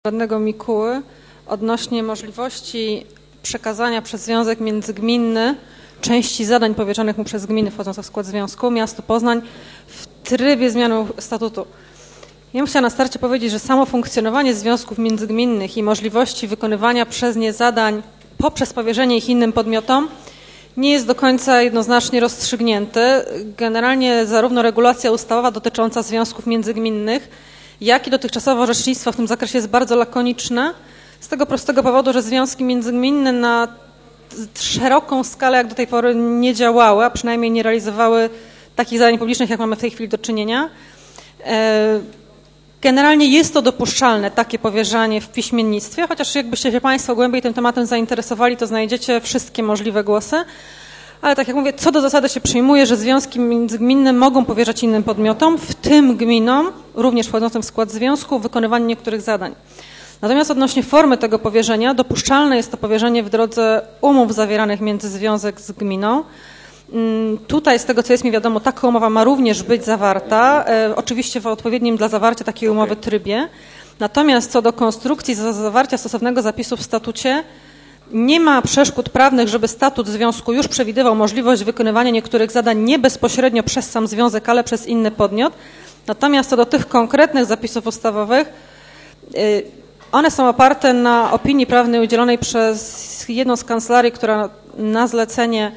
radnego Mikuły odnośnie możliwości przekazania przez Związek Międzygminny części zadań powierzonych mu przez gminy wchodzące w skład związku miastu Poznań w trybie zmiany statutu. Ja bym chciała na starcie powiedzieć, że samo funkcjonowanie związków międzygminnych i możliwości wykonywania przez nie zadań poprzez powierzenie ich innym podmiotom nie jest do końca jednoznacznie rozstrzygnięte. Generalnie zarówno regulacja ustawowa dotycząca związków międzygminnych, jak i dotychczasowe orzecznictwo w tym zakresie jest bardzo lakoniczne, z tego prostego powodu, że związki międzygminne na szeroką skalę jak do tej pory nie działały, a przynajmniej nie realizowały takich zadań publicznych, jak mamy w tej chwili do czynienia. Generalnie jest to dopuszczalne, takie powierzanie w piśmiennictwie, chociaż jakbyście się Państwo głębiej tym tematem zainteresowali, to znajdziecie wszystkie możliwe głosy. Ale tak jak mówię, co do zasady się przyjmuje, że związki międzygminne mogą powierzać innym podmiotom, w tym gminom, również wchodzącym w skład związku, wykonywanie niektórych zadań. Natomiast odnośnie formy tego powierzenia, dopuszczalne jest to powierzenie w drodze umów zawieranych między związek z gminą. Tutaj, z tego co jest mi wiadomo, taka umowa ma również być zawarta, oczywiście w odpowiednim dla zawarcia takiej umowy trybie. Natomiast co do konstrukcji zawarcia stosownego zapisu w statucie, nie ma przeszkód prawnych, żeby statut związku już przewidywał możliwość wykonywania niektórych zadań nie bezpośrednio przez sam związek, ale przez inny podmiot. Natomiast co do tych konkretnych zapisów ustawowych, one są oparte na opinii prawnej udzielonej przez jedną z kancelarii, która na zlecenie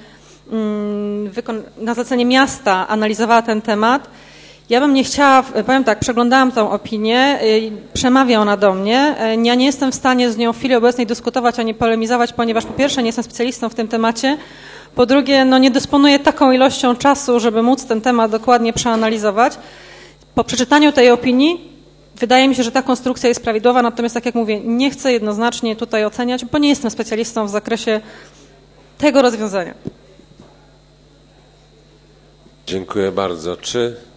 miasta analizowała ten temat. Ja bym nie chciała, powiem tak, przeglądałam tą opinię, przemawia ona do mnie. Ja nie jestem w stanie z nią w chwili obecnej dyskutować ani polemizować, ponieważ po pierwsze nie jestem specjalistą w tym temacie, po drugie nie dysponuję taką ilością czasu, żeby móc ten temat dokładnie przeanalizować. Po przeczytaniu tej opinii wydaje mi się, że ta konstrukcja jest prawidłowa, natomiast tak jak mówię, nie chcę jednoznacznie tutaj oceniać, bo nie jestem specjalistą w zakresie tego rozwiązania. Dziękuję bardzo. Czy